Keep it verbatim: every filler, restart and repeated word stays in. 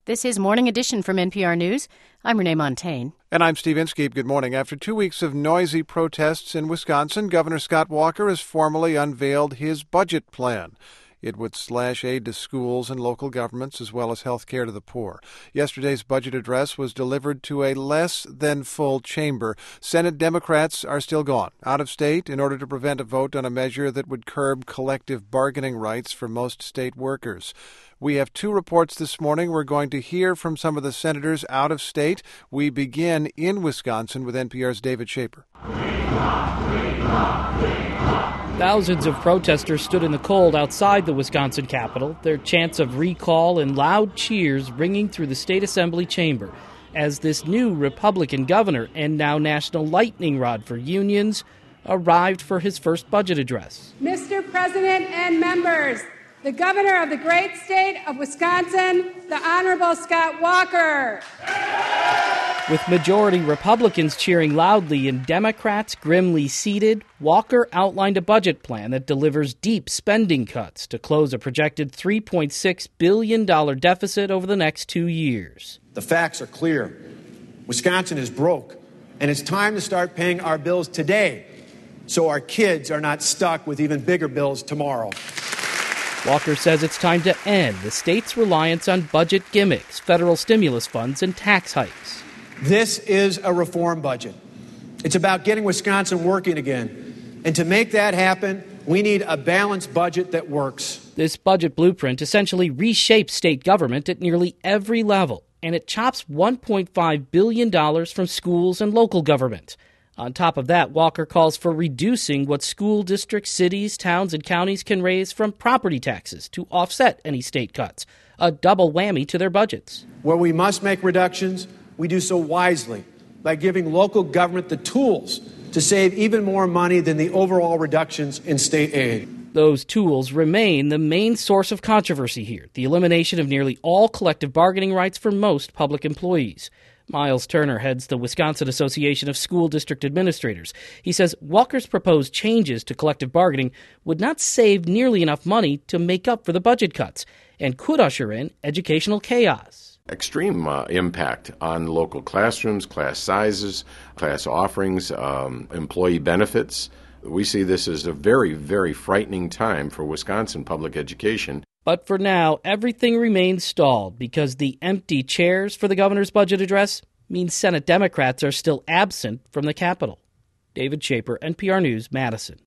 This is Morning Edition from N P R News. I'm Renee Montaigne. And I'm Steve Inskeep. Good morning. After two weeks of noisy protests in Wisconsin, Governor Scott Walker has formally unveiled his budget plan. It would slash aid to schools and local governments as well as health care to the poor. Yesterday's budget address was delivered to a less than full chamber. Senate Democrats are still gone, out of state, in order to prevent a vote on a measure that would curb collective bargaining rights for most state workers. We have two reports this morning. We're going to hear from some of the senators out of state. We begin in Wisconsin with N P R's David Shaper. Thousands of protesters stood in the cold outside the Wisconsin Capitol, their chants of recall and loud cheers ringing through the state assembly chamber as this new Republican governor and now national lightning rod for unions arrived for his first budget address. Mister President and members, the governor of the great state of Wisconsin, the Honorable Scott Walker. With majority Republicans cheering loudly and Democrats grimly seated, Walker outlined a budget plan that delivers deep spending cuts to close a projected three point six billion dollars deficit over the next two years. The facts are clear. Wisconsin is broke, and it's time to start paying our bills today so our kids are not stuck with even bigger bills tomorrow. Walker says it's time to end the state's reliance on budget gimmicks, federal stimulus funds, and tax hikes. This is a reform budget. It's about getting Wisconsin working again. And to make that happen, we need a balanced budget that works. This budget blueprint essentially reshapes state government at nearly every level, and it chops one point five billion dollars from schools and local government. On top of that, Walker calls for reducing what school districts, cities, towns, and counties can raise from property taxes to offset any state cuts, a double whammy to their budgets. Where we must make reductions, we do so wisely by giving local government the tools to save even more money than the overall reductions in state aid. Those tools remain the main source of controversy here, the elimination of nearly all collective bargaining rights for most public employees. Miles Turner heads the Wisconsin Association of School District Administrators. He says Walker's proposed changes to collective bargaining would not save nearly enough money to make up for the budget cuts and could usher in educational chaos. Extreme uh, impact on local classrooms, class sizes, class offerings, um, employee benefits. We see this as a very, very frightening time for Wisconsin public education. But for now, everything remains stalled because the empty chairs for the governor's budget address means Senate Democrats are still absent from the Capitol. David Shaper, N P R News, Madison.